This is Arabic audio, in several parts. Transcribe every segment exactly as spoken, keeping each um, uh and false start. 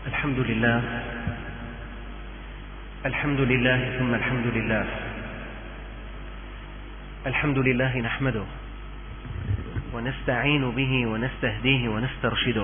الحمد لله الحمد لله ثم الحمد لله الحمد لله نحمده ونستعين به ونستهديه ونسترشده،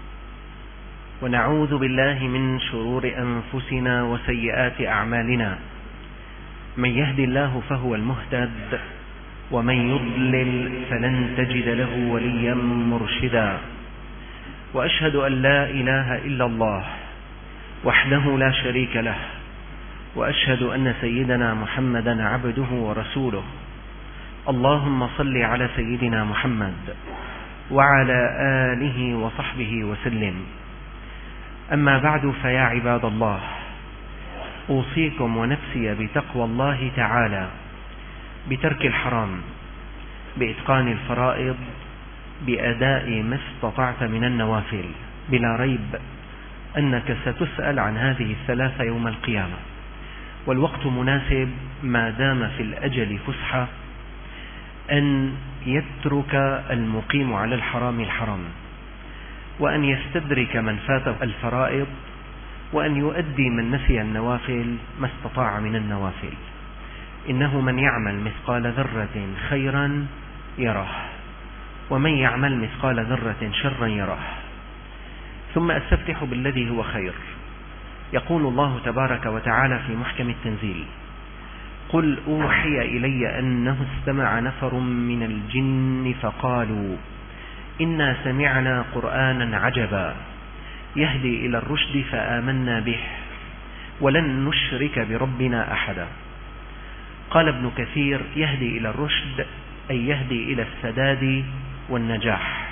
ونعوذ بالله من شرور أنفسنا وسيئات أعمالنا. من يهد الله فهو المهتد، ومن يضلل فلن تجد له وليا مرشدا. وأشهد أن لا إله إلا الله وحده لا شريك له، وأشهد أن سيدنا محمدا عبده ورسوله. اللهم صل على سيدنا محمد وعلى آله وصحبه وسلم. أما بعد، فيا عباد الله، أوصيكم ونفسي بتقوى الله تعالى، بترك الحرام، بإتقان الفرائض، بأداء ما استطعت من النوافل. بلا ريب أنك ستسأل عن هذه الثلاثة يوم القيامة، والوقت مناسب ما دام في الأجل فسحة أن يترك المقيم على الحرام الحرام، وأن يستدرك من فات الفرائض، وأن يؤدي من نسي النوافل ما استطاع من النوافل. إنه من يعمل مثقال ذرة خيرا يره، ومن يعمل مثقال ذرة شرا يره. ثم أستفتح بالذي هو خير. يقول الله تبارك وتعالى في محكم التنزيل: قل أوحي إلي أنه استمع نفر من الجن فقالوا إنا سمعنا قرآنا عجبا يهدي إلى الرشد فآمنا به ولن نشرك بربنا أحدا. قال ابن كثير: يهدي إلى الرشد أي يهدي إلى السداد والنجاح.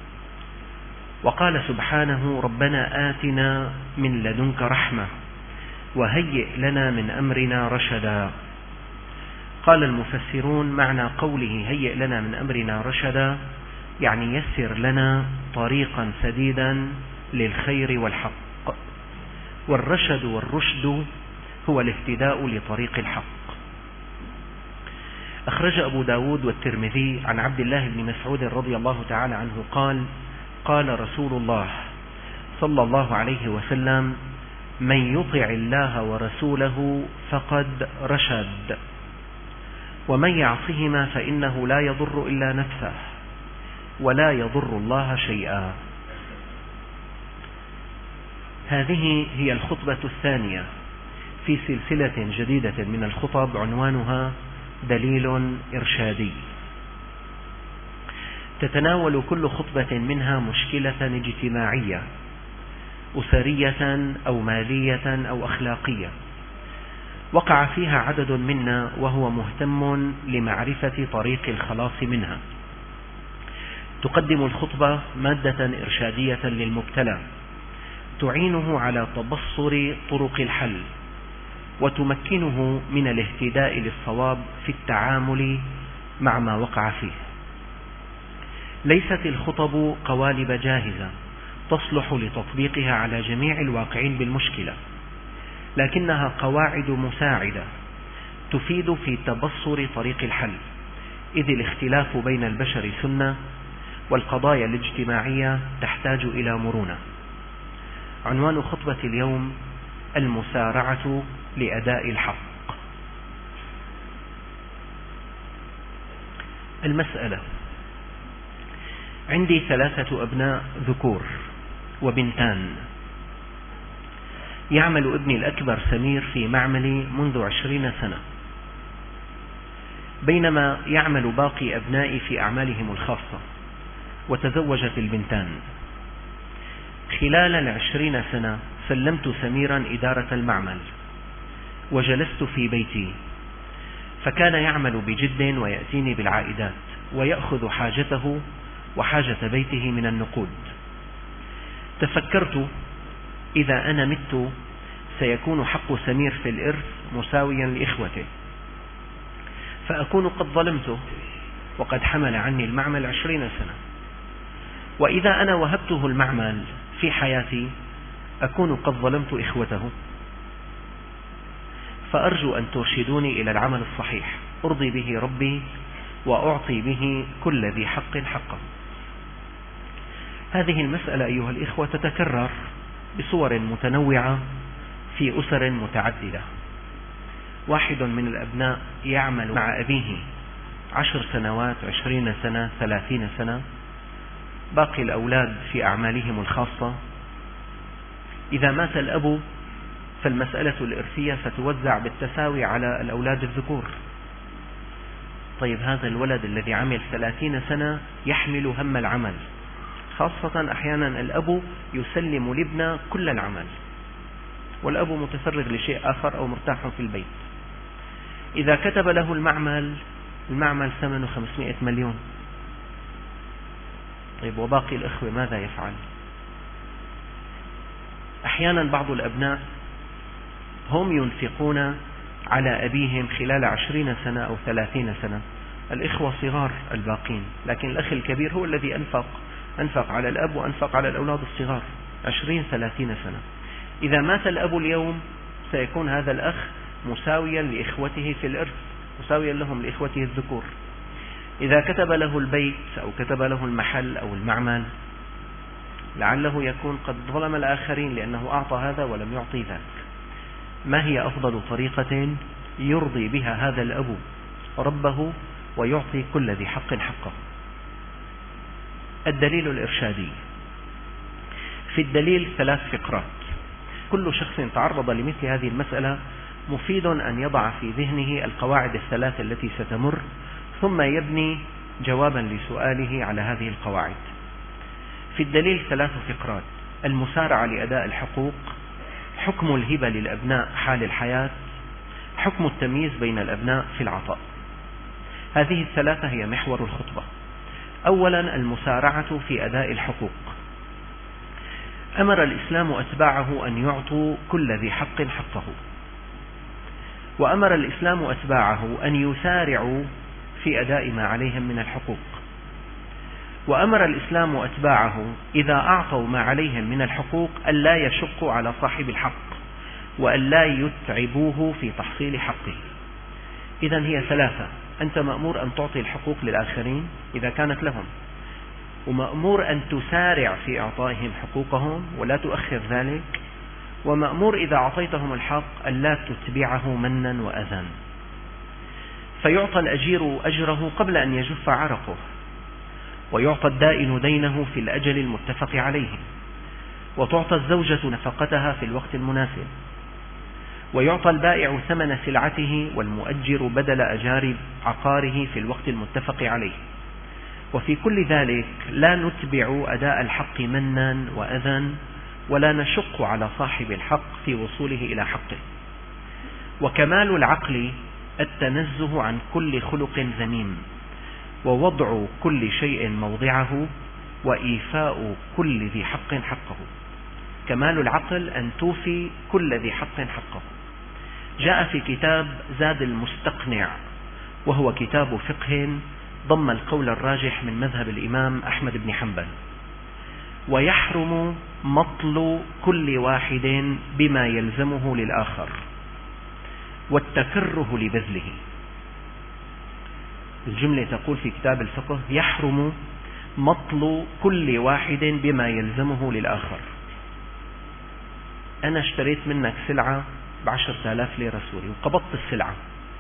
وقال سبحانه: ربنا آتنا من لدنك رحمة وهيئ لنا من أمرنا رشدا. قال المفسرون: معنى قوله هيئ لنا من أمرنا رشدا يعني يسر لنا طريقا سديدا للخير والحق. والرشد والرشد هو الاهتداء لطريق الحق. أخرج أبو داود والترمذي عن عبد الله بن مسعود رضي الله تعالى عنه قال: قال رسول الله صلى الله عليه وسلم: من يطع الله ورسوله فقد رشد، ومن يعصهما فإنه لا يضر إلا نفسه ولا يضر الله شيئا. هذه هي الخطبة الثانية في سلسلة جديدة من الخطب عنوانها دليل إرشادي. تتناول كل خطبة منها مشكلة اجتماعية أسرية أو مالية أو أخلاقية وقع فيها عدد منا وهو مهتم لمعرفة طريق الخلاص منها. تقدم الخطبة مادة إرشادية للمبتلى تعينه على تبصر طرق الحل، وتمكنه من الاهتداء للصواب في التعامل مع ما وقع فيه. ليست الخطب قوالب جاهزة تصلح لتطبيقها على جميع الواقعين بالمشكلة، لكنها قواعد مساعدة تفيد في تبصر طريق الحل، إذ الاختلاف بين البشر سنة، والقضايا الاجتماعية تحتاج إلى مرونة. عنوان خطبة اليوم: المسارعة لأداء الحق. المسألة: عندي ثلاثة أبناء ذكور وبنتان. يعمل ابني الأكبر سمير في معملي منذ عشرين سنة، بينما يعمل باقي أبنائي في أعمالهم الخاصة، وتزوجت البنتان. خلال العشرين سنة سلمت سميرا إدارة المعمل، وجلست في بيتي، فكان يعمل بجد ويأتيني بالعائدات، ويأخذ حاجته وحاجة بيته من النقود. تفكرت: إذا أنا مت سيكون حق سمير في الإرث مساويا لإخوته، فأكون قد ظلمته وقد حمل عني المعمل عشرين سنة. وإذا أنا وهبته المعمل في حياتي أكون قد ظلمت إخوته. فأرجو أن ترشدوني إلى العمل الصحيح أرضي به ربي وأعطي به كل ذي حق حقه. هذه المسألة أيها الإخوة تتكرر بصور متنوعة في أسر متعددة. واحد من الأبناء يعمل مع أبيه عشر سنوات، عشرين سنة، ثلاثين سنة، باقي الأولاد في أعمالهم الخاصة. إذا مات الأب فالمسألة الإرثية ستوزع بالتساوي على الأولاد الذكور. طيب هذا الولد الذي عمل ثلاثين سنة يحمل هم العمل، خاصة أحيانا الأب يسلم لابنه كل العمل والأب متفرغ لشيء آخر أو مرتاح في البيت. إذا كتب له المعمل، المعمل ثمنه خمسمائة مليون. طيب وباقي الأخوة ماذا يفعل؟ أحيانا بعض الأبناء هم ينفقون على أبيهم خلال عشرين سنة أو ثلاثين سنة، الإخوة صغار الباقين، لكن الأخ الكبير هو الذي أنفق أنفق على الأب وأنفق على الأولاد الصغار عشرين ثلاثين سنة. إذا مات الأب اليوم سيكون هذا الأخ مساويا لإخوته في الإرث، مساويا لهم لإخوته الذكور. إذا كتب له البيت أو كتب له المحل أو المعمل لعله يكون قد ظلم الآخرين لأنه أعطى هذا ولم يعطي ذاك. ما هي أفضل طريقة يرضي بها هذا الأب ربه ويعطي كل ذي حق حقه؟ الدليل الإرشادي. في الدليل ثلاث فقرات، كل شخص تعرض لمثل هذه المسألة مفيد أن يضع في ذهنه القواعد الثلاث التي ستمر ثم يبني جوابا لسؤاله على هذه القواعد. في الدليل ثلاث فقرات: المسارعة لأداء الحقوق، حكم الهبة للأبناء حال الحياة، حكم التمييز بين الأبناء في العطاء. هذه الثلاثة هي محور الخطبة. أولا المسارعة في أداء الحقوق. أمر الإسلام أتباعه أن يعطوا كل ذي حق حقه، وأمر الإسلام أتباعه أن يسارعوا في أداء ما عليهم من الحقوق، وأمر الإسلام أتباعه إذا أعطوا ما عليهم من الحقوق ألا يشقوا على صاحب الحق وألا يتعبوه في تحصيل حقه. إذن هي ثلاثة: أنت مأمور أن تعطي الحقوق للآخرين إذا كانت لهم، ومأمور أن تسارع في إعطائهم حقوقهم ولا تؤخر ذلك، ومأمور إذا أعطيتهم الحق ألا تتبعه منا وأذى. فيعطى الأجير أجره قبل أن يجف عرقه، ويعطى الدائن دينه في الأجل المتفق عليه، وتعطى الزوجة نفقتها في الوقت المناسب، ويعطى البائع ثمن سلعته والمؤجر بدل أجار عقاره في الوقت المتفق عليه. وفي كل ذلك لا نتبع أداء الحق منا وأذى ولا نشق على صاحب الحق في وصوله إلى حقه. وكمال العقل التنزه عن كل خلق ذميم، ووضع كل شيء موضعه، وإيفاء كل ذي حق حقه. كمال العقل أن توفي كل ذي حق حقه. جاء في كتاب زاد المستقنع، وهو كتاب فقه ضم القول الراجح من مذهب الإمام أحمد بن حنبل: ويحرم مطل كل واحد بما يلزمه للآخر والتكره لبذله. الجملة تقول في كتاب الفقه: يحرم مطل كل واحد بما يلزمه للآخر. أنا اشتريت منك سلعة بعشرة آلاف ليرة سوري وقبضت السلعة،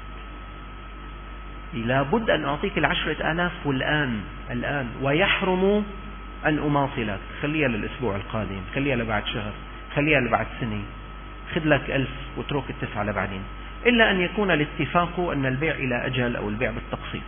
لابد أن أعطيك العشرة آلاف والآن الآن ويحرم أن أماطلك، خليها للأسبوع القادم، خليها لبعد شهر، خليها لبعد سنة، خذ لك ألف وترك التسعة لبعدين، إلا أن يكون الاتفاق أن البيع إلى أجل أو البيع بالتقسيط.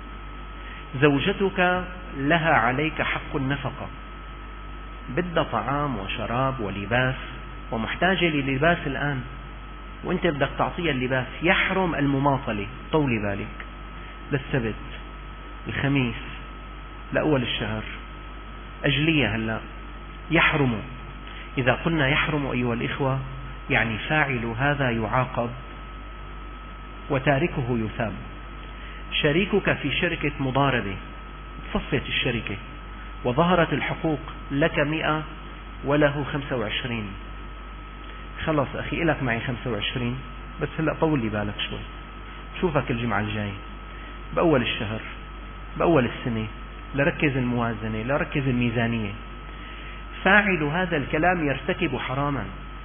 زوجتك لها عليك حق النفقة، بدها طعام وشراب ولباس ومحتاجة للباس الآن وانت بدك تعطيها اللباس. يحرم المماطلة، طولي بالك، للسبت، الخميس، لأول الشهر، أجلية هلا. يحرم. إذا قلنا يحرم أيها الإخوة يعني فاعل هذا يعاقب وتاركه يثاب. شريكك في شركة مضاربة، صفت الشركة وظهرت الحقوق، لك مئة وله خمسة وعشرين، خلص أخي إلك معي خمسة وعشرين، بس هلأ طول لي بالك شوي، شوفك الجمعة الجاي بأول الشهر بأول السنة، لركز الموازنة، لركز الميزانية. فاعل هذا الكلام يرتكب حراما،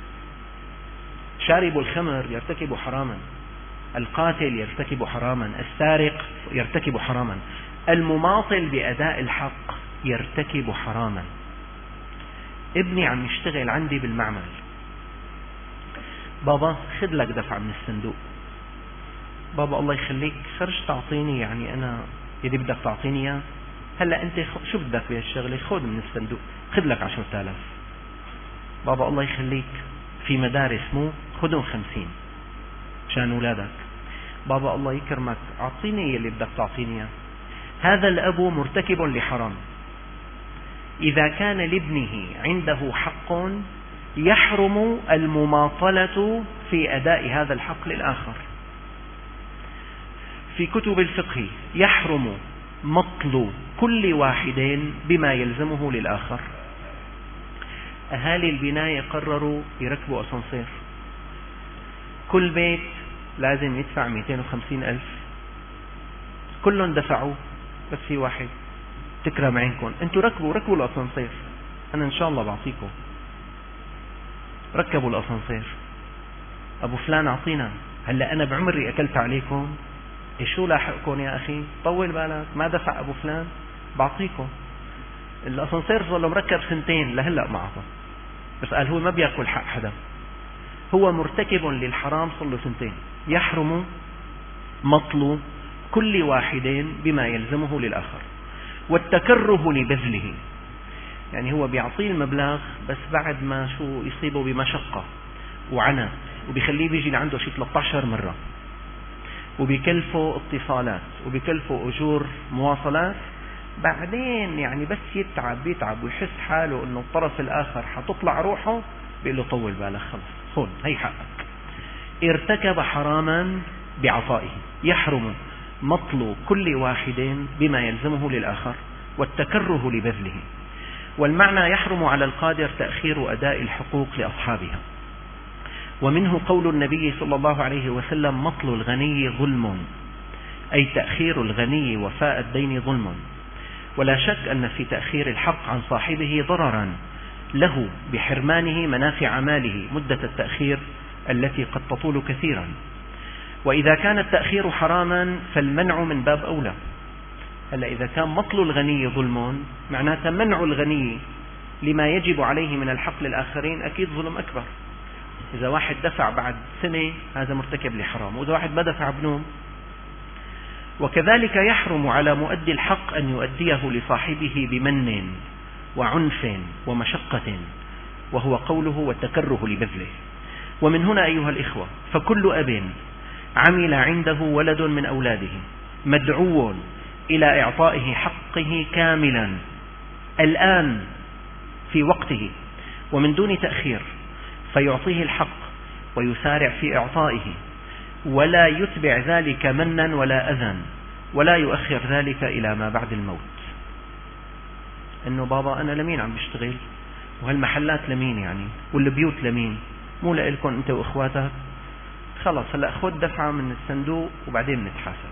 شارب الخمر يرتكب حراما، القاتل يرتكب حراما، السارق يرتكب حراما، المماطل بأداء الحق يرتكب حراما. ابني عم يشتغل عندي بالمعمل، بابا خذ لك دفعة من الصندوق. بابا الله يخليك خرج تعطيني، يعني أنا يدي بدك تعطيني إياه، هلا أنت شو بدك بهالشغلة؟ خذ من الصندوق، خذ لك عشرة آلاف. بابا الله يخليك في مدارس مو خذهم خمسين عشان أولادك. بابا الله يكرمك أعطيني اللي بدك تعطيني إياه. هذا الأب مرتكب لحرام. إذا كان لابنه عنده حق يحرم المماطلة في أداء هذا الحق للآخر. في كتب الفقه يحرم مطل كل واحد بما يلزمه للآخر. أهالي البناية قرروا يركبوا أسانسير، كل بيت لازم يدفع مئتين وخمسين ألف، كلهم دفعوا بس في واحد تكرم عينكم، انتوا ركبوا ركبوا الأسانسير، أنا إن شاء الله بعطيكم. ركبوا الأسانسير. أبو فلان أعطينا، هلأ أنا بعمري أكلت عليكم، إيش شو لاحقكم يا أخي؟ طول بالك، ما دفع أبو فلان بعطيكم. الأسانسير صار له مركب سنتين لهلأ ما عطى، بس قال هو ما بيأكل حق حدا، هو مرتكب للحرام صار له سنتين. يحرم مطل كل واحد بما يلزمه للآخر، والتكره لبذله، يعني هو بيعطيه المبلغ بس بعد ما شو يصيبه بمشقة وعناء، وبيخليه بيجي لعنده شي ثلاثة عشر مرة، وبيكلفه اتصالات، وبيكلفه أجور مواصلات. بعدين يعني بس يتعب بيتعب ويحس حاله انه الطرف الآخر حتطلع روحه، بيقول له طول بالك، خلص خذ هي حقك. ارتكب حراما بعطائه. يحرم مطل كل واحد بما يلزمه للآخر، والتكره لبذله. والمعنى يحرم على القادر تأخير أداء الحقوق لأصحابها. ومنه قول النبي صلى الله عليه وسلم: مطل الغني ظلم، أي تأخير الغني وفاء الدين ظلم. ولا شك أن في تأخير الحق عن صاحبه ضررا له بحرمانه منافع ماله مدة التأخير التي قد تطول كثيرا. وإذا كان التأخير حراما فالمنع من باب أولى. هلا إذا كان مطل الغني ظلم معناته منع الغني لما يجب عليه من الحق للآخرين أكيد ظلم أكبر. إذا واحد دفع بعد سنة هذا مرتكب لحرام، وإذا واحد ما دفع بنوم. وكذلك يحرم على مؤدي الحق أن يؤديه لصاحبه بمن وعنف ومشقة، وهو قوله: والتكره لبذله. ومن هنا أيها الإخوة، فكل أب عمل عنده ولد من أولاده مدعو إلى إعطائه حقه كاملا الآن في وقته ومن دون تأخير، فيعطيه الحق ويسارع في إعطائه، ولا يتبع ذلك منا ولا أذى، ولا يؤخر ذلك إلى ما بعد الموت. إنه بابا أنا لمين عم بشتغل، وهالمحلات لمين يعني، والبيوت لمين، مو لإلكم أنت وإخواتك، خلص هلأ خذ دفعة من الصندوق وبعدين نتحاسب.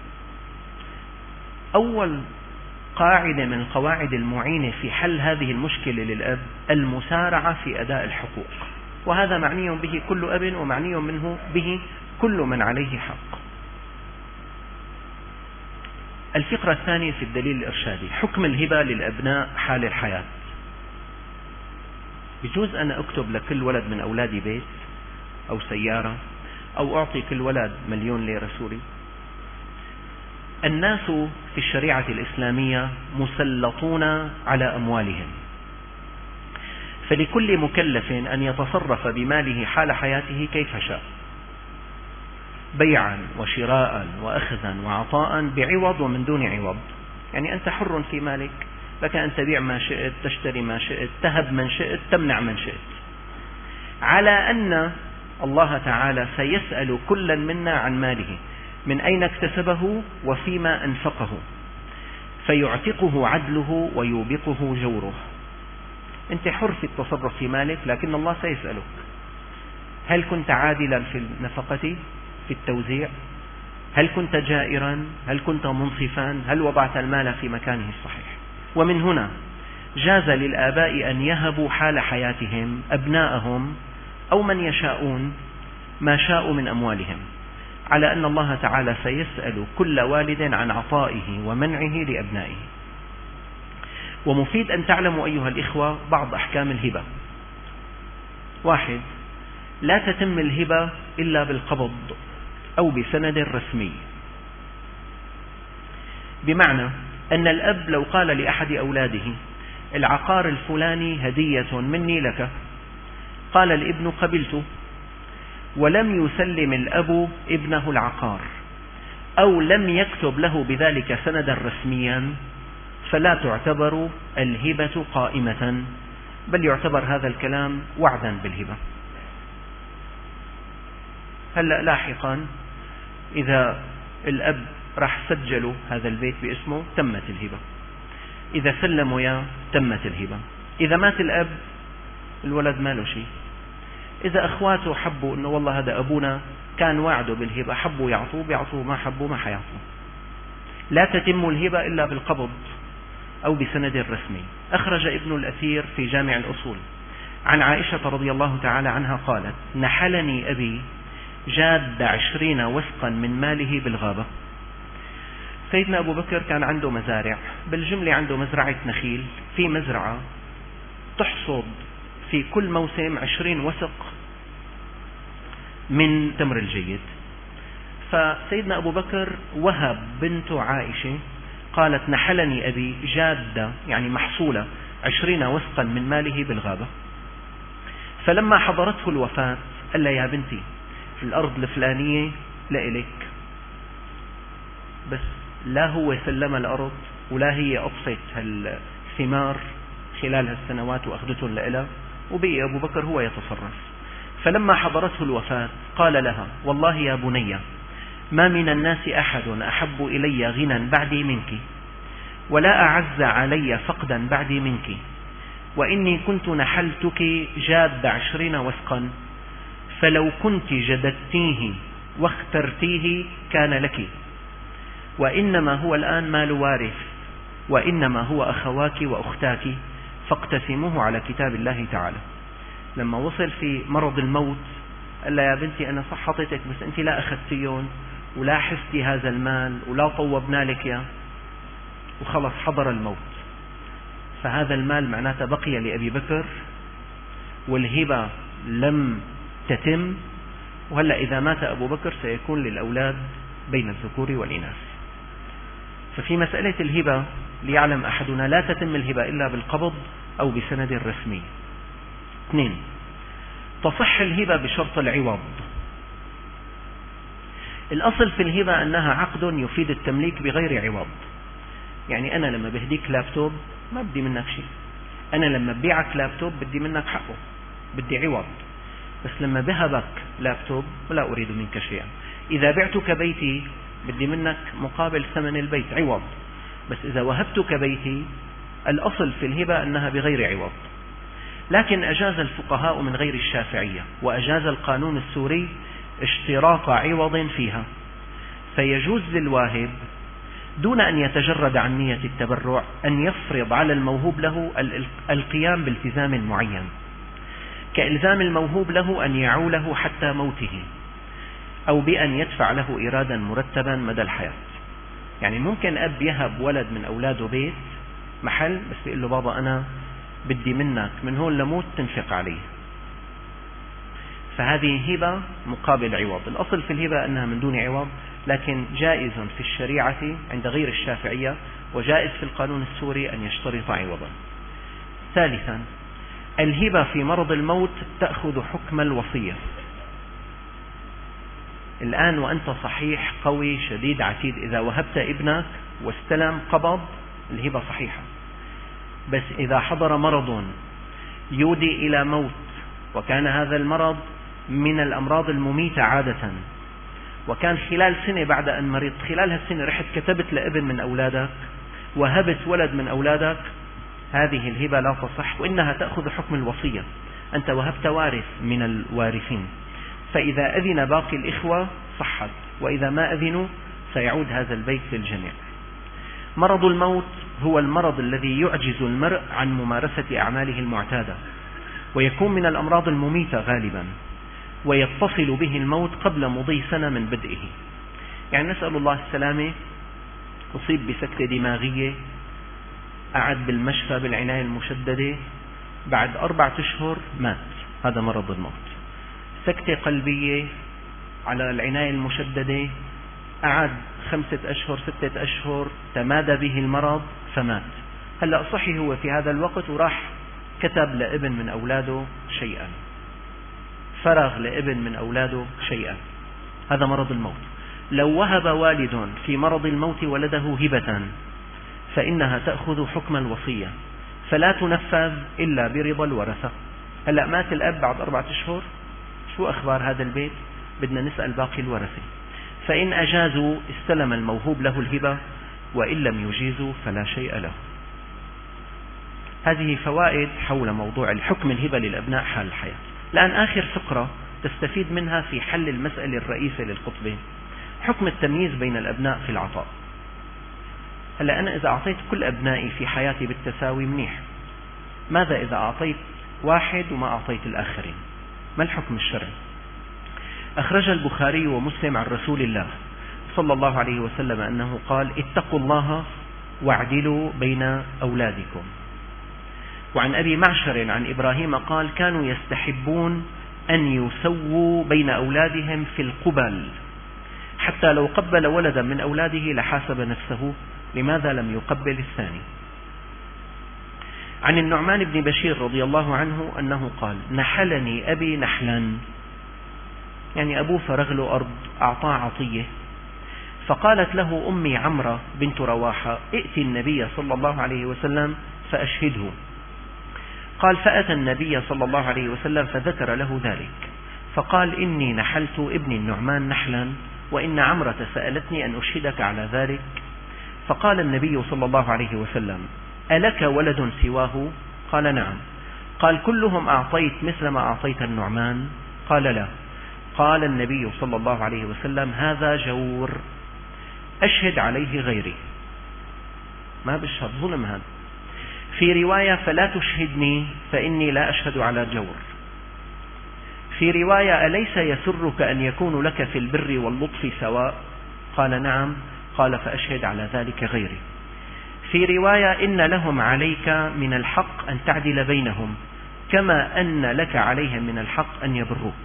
أول قاعدة من القواعد المعينة في حل هذه المشكلة للأب المسارعة في أداء الحقوق، وهذا معني به كل أب، ومعني منه به كل من عليه حق. الفقرة الثانية في الدليل الإرشادي: حكم الهبة للأبناء حال الحياة. بجوز أنا أكتب لكل ولد من أولادي بيت أو سيارة، أو أعطي كل ولد مليون ليرة سوري. الناس في الشريعة الإسلامية مسلطون على أموالهم، فلكل مكلف أن يتصرف بماله حال حياته كيف شاء، بيعا وشراء وأخذا وعطاء، بعوض ومن دون عوض. يعني أنت حر في مالك، لك أن تبيع ما شئت، تشتري ما شئت، تهب من شئت، تمنع من شئت، على أن الله تعالى سيسأل كلا منا عن ماله، من أين اكتسبه وفيما أنفقه، فيعتقه عدله ويوبقه جوره. أنت حر في التصرف في مالك، لكن الله سيسألك: هل كنت عادلا في النفقة، في التوزيع؟ هل كنت جائرا؟ هل كنت منصفا؟ هل وضعت المال في مكانه الصحيح؟ ومن هنا جاز للآباء أن يهبوا حال حياتهم أبناءهم أو من يشاءون ما شاءوا من أموالهم، على أن الله تعالى سيسأل كل والد عن عطائه ومنعه لأبنائه. ومفيد أن تعلموا أيها الإخوة بعض أحكام الهبة. واحد، لا تتم الهبة إلا بالقبض أو بسند رسمي، بمعنى أن الأب لو قال لأحد أولاده العقار الفلاني هدية مني لك، قال الابن قبلت، ولم يسلم الأب ابنه العقار أو لم يكتب له بذلك سندا رسميا، فلا تعتبر الهبة قائمة، بل يعتبر هذا الكلام وعدا بالهبة. هلأ لاحقا إذا الأب راح سجلوا هذا البيت باسمه تمت الهبة، إذا سلموا يا تمت الهبة. إذا مات الأب الولد ما له شيء. إذا أخواته حبوا أنه والله هذا أبونا كان وعده بالهبة، حبوا يعطوه بيعطوه، ما حبوا ما حيعطوه. لا تتم الهبة إلا بالقبض أو بسند رسمي. أخرج ابن الأثير في جامع الأصول عن عائشة رضي الله تعالى عنها قالت: نحلني أبي جاد عشرين وسقا من ماله بالغابة. سيدنا أبو بكر كان عنده مزارع، بالجملة عنده مزرعة نخيل، في مزرعة تحصد في كل موسم عشرين وسق من تمر الجيد. فسيدنا أبو بكر وهب بنته عائشة، قالت: نحلني أبي جادة يعني محصولة عشرين وسقا من ماله بالغابة. فلما حضرته الوفاة قال لها: يا بنتي الأرض الفلانية لإلك، بس لا هو سلم الأرض ولا هي أطفت الثمار خلال هالسنوات وأخذتهم لإلها، وبقي أبو بكر هو يتصرف. فلما حضرته الوفاة قال لها: والله يا بني ما من الناس أحد أحب إلي غنى بعدي منك، ولا أعز علي فقدا بعدي منك، وإني كنت نحلتك جاد عشرين وسقا، فلو كنت جددتيه واخترتيه كان لك، وإنما هو الآن مال وارث، وإنما هو أخواك وأختاك، فاقتسموه على كتاب الله تعالى. لما وصل في مرض الموت قال لها: يا بنتي أنا صحتك، بس أنت لا أخذتيون ولا حفتي هذا المال ولا طوبنا لك يا، وخلص حضر الموت. فهذا المال معناته بقي لأبي بكر، والهبة لم تتم، وهلأ إذا مات أبو بكر سيكون للأولاد بين الذكور والإناث. ففي مسألة الهبة ليعلم أحدنا لا تتم الهبة إلا بالقبض أو بسند رسمي. اثنين، تصح الهبة بشرط العوض. الأصل في الهبة أنها عقد يفيد التمليك بغير عوض. يعني أنا لما بهديك لابتوب ما بدي منك شيء، أنا لما ببيعك لابتوب بدي منك حقه، بدي عوض. بس لما بهبك لابتوب ولا أريد منك شيئا. إذا بعتك بيتي بدي منك مقابل ثمن البيت عوض، بس إذا وهبتك بيتي الأصل في الهبة أنها بغير عوض. لكن أجاز الفقهاء من غير الشافعية وأجاز القانون السوري اشتراط عوض فيها، فيجوز للواهب دون أن يتجرد عن نية التبرع أن يفرض على الموهوب له القيام بالتزام معين، كإلزام الموهوب له أن يعوله حتى موته، أو بأن يدفع له إيرادا مرتبا مدى الحياة. يعني ممكن أب يهب ولد من أولاده بيت محل، بس بيقول له: بابا أنا بدي منك من هون لموت تنفق عليه. فهذه هبة مقابل عوض. الأصل في الهبة أنها من دون عوض، لكن جائز في الشريعة عند غير الشافعية، وجائز في القانون السوري أن يشترط عوضا. ثالثا، الهبة في مرض الموت تأخذ حكم الوصية. الآن وأنت صحيح قوي شديد عتيد، إذا وهبت ابنك واستلم قبض الهبة صحيحة. بس إذا حضر مرض يودي إلى موت، وكان هذا المرض من الأمراض المميتة عادة، وكان خلال سنة بعد أن مرض، خلال هالسنة رحت كتبت لابن من أولادك، وهبت ولد من أولادك، هذه الهبة لا تصح، وإنها تأخذ حكم الوصية. أنت وهبت وارث من الوارثين، فإذا أذن باقي الإخوة صحت، وإذا ما أذنوا سيعود هذا البيت للجميع. مرض الموت هو المرض الذي يعجز المرء عن ممارسة أعماله المعتادة، ويكون من الأمراض المميتة غالبا، ويتصل به الموت قبل مضي سنة من بدئه. يعني نسأل الله السلامة، أصيب بسكتة دماغية، قعد بالمشفى بالعناية المشددة، بعد أربعة أشهر مات. هذا مرض الموت. سكتة قلبية على العناية المشددة، قعد خمسة أشهر ستة أشهر، تمادى به المرض فمات. هلأ صحي هو في هذا الوقت وراح كتب لابن من أولاده شيئا، فرغ لابن من أولاده شيئا. هذا مرض الموت. لو وهب والد في مرض الموت ولده هبة فإنها تأخذ حكم الوصية، فلا تنفذ إلا برضا الورثة. هلأ مات الأب بعد أربعة أشهر، شو أخبار هذا البيت؟ بدنا نسأل باقي الورثة، فإن أجازوا استلم الموهوب له الهبة، وإن لم يجيزوا فلا شيء له. هذه فوائد حول موضوع الحكم الهبة للأبناء حال الحياة. الآن آخر فقرة تستفيد منها في حل المسألة الرئيسة للقطبين، حكم التمييز بين الأبناء في العطاء. هلا أنا إذا أعطيت كل أبنائي في حياتي بالتساوي منيح، ماذا إذا أعطيت واحد وما أعطيت الآخرين؟ ما الحكم الشرعي؟ أخرج البخاري ومسلم عن رسول الله صلى الله عليه وسلم أنه قال: اتقوا الله واعدلوا بين أولادكم. وعن أبي معشر عن إبراهيم قال: كانوا يستحبون أن يسووا بين أولادهم في القبل، حتى لو قبل ولدا من أولاده لحاسب نفسه، لماذا لم يقبل الثاني؟ عن النعمان بن بشير رضي الله عنه أنه قال: نحلني أبي نحلا، يعني أبوه فرغ له أرض، أعطاه عطية، فقالت له أمي عمرة بنت رواحة: ائت النبي صلى الله عليه وسلم فأشهده. قال: فأتى النبي صلى الله عليه وسلم فذكر له ذلك، فقال: إني نحلت ابني النعمان نحلا، وإن عمرة سألتني أن أشهدك على ذلك. فقال النبي صلى الله عليه وسلم: ألك ولد سواه؟ قال: نعم. قال: كلهم أعطيت مثل ما أعطيت النعمان؟ قال: لا. قال النبي صلى الله عليه وسلم: هذا جور، أشهد عليه غيري. ما بشهد، ظلم هذا. في رواية: فلا تشهدني فإني لا أشهد على جور. في رواية: أليس يسرك أن يكون لك في البر واللطف سواء؟ قال: نعم. قال: فأشهد على ذلك غيري. في رواية: إن لهم عليك من الحق أن تعدل بينهم، كما أن لك عليهم من الحق أن يبروك.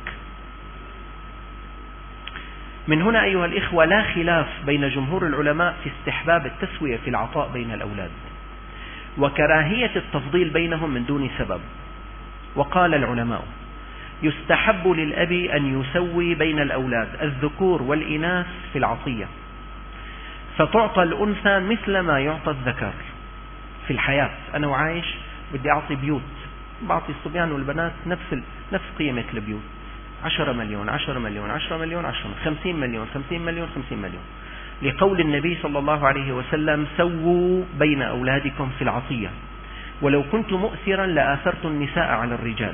من هنا أيها الإخوة لا خلاف بين جمهور العلماء في استحباب التسوية في العطاء بين الأولاد، وكراهية التفضيل بينهم من دون سبب. وقال العلماء: يستحب للأب أن يسوي بين الأولاد الذكور والإناث في العطية، فتعطى الأنثى مثل ما يعطى الذكر في الحياة. أنا وعايش بدي أعطي بيوت، بعطي الصبيان والبنات نفس نفس قيمة البيوت، عشرة مليون عشرة مليون عشرة مليون عشرة خمسين مليون خمسين مليون خمسين مليون، لقول النبي صلى الله عليه وسلم: سووا بين أولادكم في العطية، ولو كنت مؤثرا لآثرت النساء على الرجال.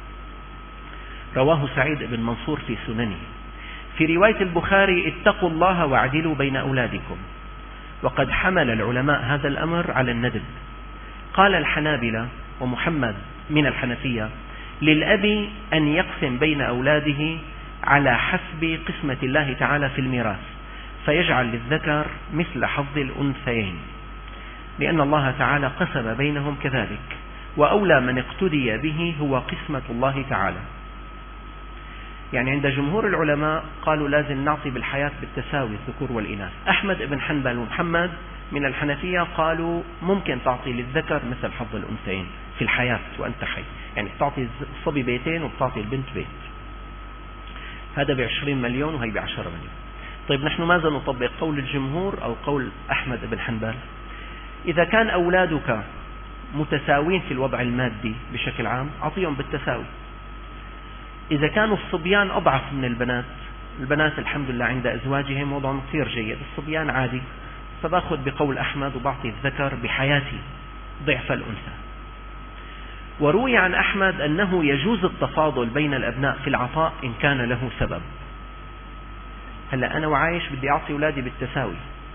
رواه سعيد بن منصور في سننه. في رواية البخاري: اتقوا الله واعدلوا بين أولادكم. وقد حمل العلماء هذا الأمر على الندب. قال الحنابلة ومحمد من الحنفية: للأب أن يقسم بين أولاده على حسب قسمة الله تعالى في الميراث، فيجعل للذكر مثل حظ الأنثيين، لأن الله تعالى قسم بينهم كذلك، وأولى من اقتدي به هو قسمة الله تعالى. يعني عند جمهور العلماء قالوا لازم نعطي بالحياة بالتساوي الذكور والإناث. أحمد بن حنبل ومحمد من الحنفية قالوا ممكن تعطي للذكر مثل حظ الأنثيين في الحياة وأنت حي، يعني بتعطي الصبي بيتين وبتعطي البنت بيت، هذا بعشرين مليون وهي بعشرة مليون. طيب نحن ماذا نطبق، قول الجمهور أو قول أحمد بن حنبل؟ إذا كان أولادك متساوين في الوضع المادي بشكل عام أعطيهم بالتساوي. إذا كانوا الصبيان أضعف من البنات، البنات الحمد لله عند أزواجهم وضعهم كثير جيد، الصبيان عادي، فباخذ بقول أحمد وبعطي الذكر بحياتي ضعف الأنثى. وروي عن أحمد أنه يجوز التفاضل بين الأبناء في العطاء إن كان له سبب. هلأ أنا وعايش بدي أعطي أولادي بالتساوي،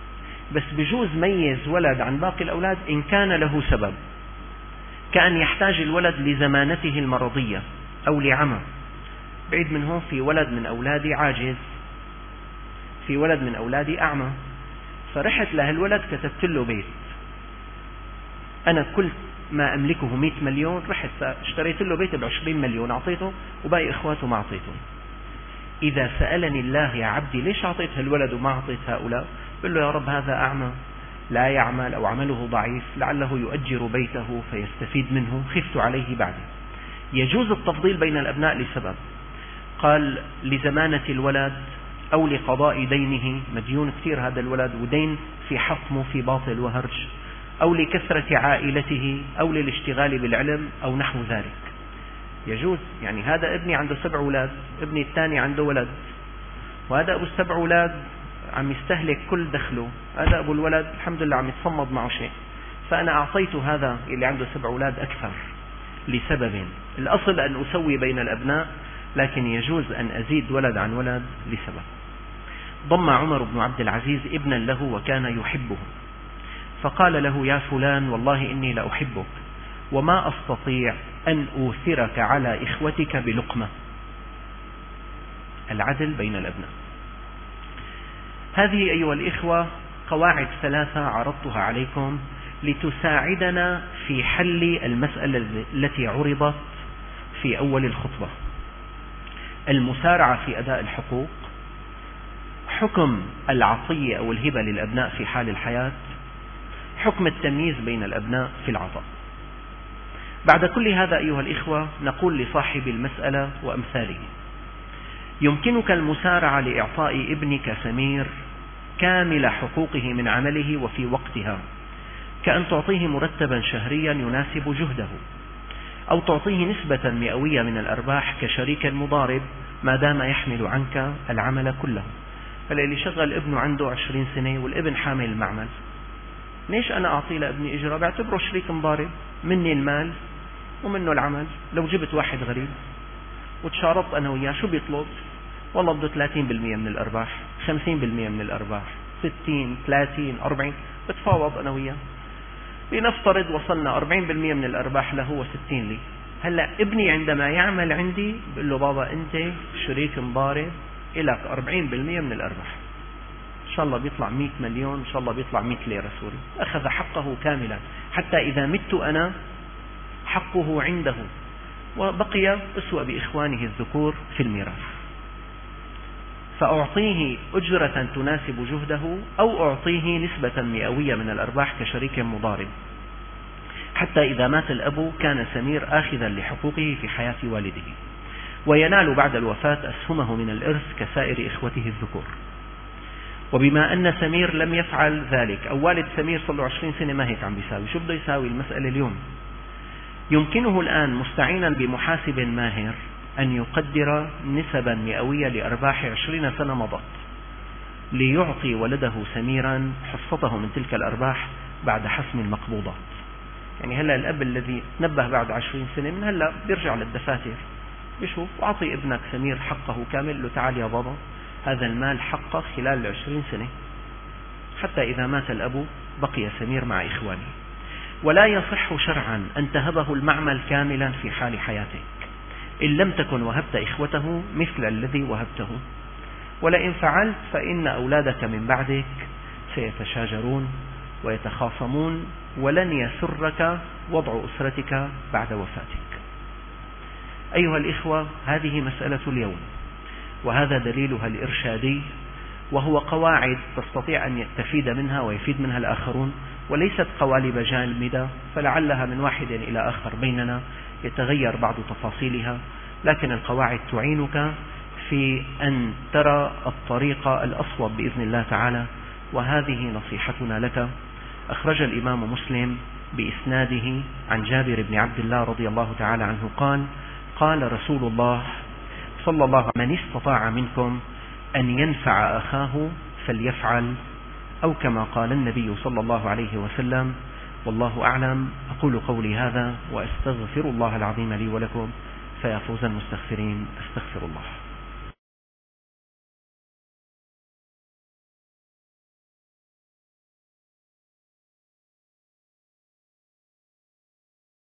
بس بجوز ميز ولد عن باقي الأولاد إن كان له سبب، كأن يحتاج الولد لزمانته المرضية أو لعمى. بعيد من هون في ولد من أولادي عاجز، في ولد من أولادي أعمى، فرحت لهالولد كتبت له بيت، أنا كل ما أملكه مئة مليون، رحت اشتريت له بيت بعشرين مليون أعطيته وباقي إخواته ما أعطيته. إذا سألني الله يا عبدي ليش أعطيت هالولد وما أعطيت هؤلاء، بقول له يا رب هذا أعمى لا يعمل أو عمله ضعيف، لعله يؤجر بيته فيستفيد منه، خفت عليه بعده. يجوز التفضيل بين الأبناء لسبب، قال لزمانة الولد أو لقضاء دينه، مديون كثير هذا الولد ودين في حطمه في باطل وهرج، أو لكثرة عائلته، أو للاشتغال بالعلم أو نحو ذلك. يجوز، يعني هذا ابني عنده سبع أولاد، ابني الثاني عنده ولد، وهذا أبو السبع أولاد عم يستهلك كل دخله، هذا أبو الولد الحمد لله عم يتصمد معه شيء، فأنا أعطيت هذا اللي عنده سبع أولاد أكثر لسبب. الأصل أن أسوي بين الأبناء، لكن يجوز أن أزيد ولد عن ولد لسبب. ضم عمر بن عبد العزيز ابنا له وكان يحبه، فقال له يا فلان والله إني لأحبك وما أستطيع أن أوثرك على إخوتك بلقمة. العدل بين الأبناء. هذه أيها الإخوة قواعد ثلاثة عرضتها عليكم لتساعدنا في حل المسألة التي عرضت في أول الخطبة: المسارعة في أداء الحقوق، حكم العطية أو الهبة للأبناء في حال الحياة، حكم التمييز بين الأبناء في العطاء. بعد كل هذا أيها الإخوة نقول لصاحب المسألة وأمثاله: يمكنك المسارعة لإعطاء ابنك سمير كامل حقوقه من عمله وفي وقتها، كأن تعطيه مرتبا شهريا يناسب جهده، أو تعطيه نسبة مئوية من الأرباح كشريك مضارب ما دام يحمل عنك العمل كله. فاللي شغل ابنه عنده عشرين سنة والابن حامل المعمل، ليش أنا أعطي لابني إجرة؟ بعتبره شريك مضارب، مني المال ومنه العمل. لو جبت واحد غريب وتشارطت أنا وياه شو بيطلب؟ والله بده ثلاثين بالمئة من الأرباح، خمسين بالمئة من الأرباح، ستين، ثلاثين، أربعين، بتفاوض أنا وياه. لنفترض وصلنا أربعين بالمئة من الأرباح له وستين لي. هلأ ابني عندما يعمل عندي بقول له بابا أنت شريك مضارب إلك أربعين بالمئة من الأرباح، إن شاء الله بيطلع مئة مليون، إن شاء الله بيطلع مئة ليرة سوري. أخذ حقه كاملا حتى إذا مت أنا حقه عنده، وبقي أسوأ بإخوانه الذكور في الميراث. فأعطيه أجرة تناسب جهده، أو أعطيه نسبة مئوية من الأرباح كشريك مضارب، حتى إذا مات الأب كان سمير آخذا لحقوقه في حياة والده، وينال بعد الوفاة أسهمه من الإرث كسائر إخوته الذكور. وبما أن سمير لم يفعل ذلك، أو والد سمير صلى له عشرين سنة ما هيك عم بيساوي، شو بده يساوي المسألة اليوم؟ يمكنه الآن مستعينا بمحاسب ماهر أن يقدر نسبا مئوية لأرباح عشرين سنة مضت، ليعطي ولده سميرا حصته من تلك الأرباح بعد حسم المقبوضات. يعني هلا الأب الذي تنبه بعد عشرين سنة من هلا بيرجع للدفاتر بيشوف، وأعطي ابنك سمير حقه كامل، له تعال يا بابا هذا المال حقه خلال العشرين سنة، حتى إذا مات الأب بقي سمير مع إخوانه. ولا يصح شرعا أن تهبه المعمل كاملا في حال حياتك، إن لم تكن وهبت إخوته مثل الذي وهبته، ولئن فعلت فإن أولادك من بعدك سيتشاجرون ويتخاصمون، ولن يسرك وضع أسرتك بعد وفاتك. أيها الإخوة، هذه مسألة اليوم، وهذا دليلها الإرشادي، وهو قواعد تستطيع أن تفيد منها ويفيد منها الآخرون، وليست قوالب جامدة فلعلها من واحد إلى آخر بيننا يتغير بعض تفاصيلها، لكن القواعد تعينك في أن ترى الطريق الأصوب بإذن الله تعالى. وهذه نصيحتنا لك. أخرج الإمام مسلم بإسناده عن جابر بن عبد الله رضي الله تعالى عنه قال: قال رسول الله صلى الله عليه وسلم: من استطاع منكم أن ينفع أخاه فليفعل، أو كما قال النبي صلى الله عليه وسلم. والله أعلم. أقول قولي هذا وأستغفر الله العظيم لي ولكم، فيا فوز المستغفرين. أستغفر الله.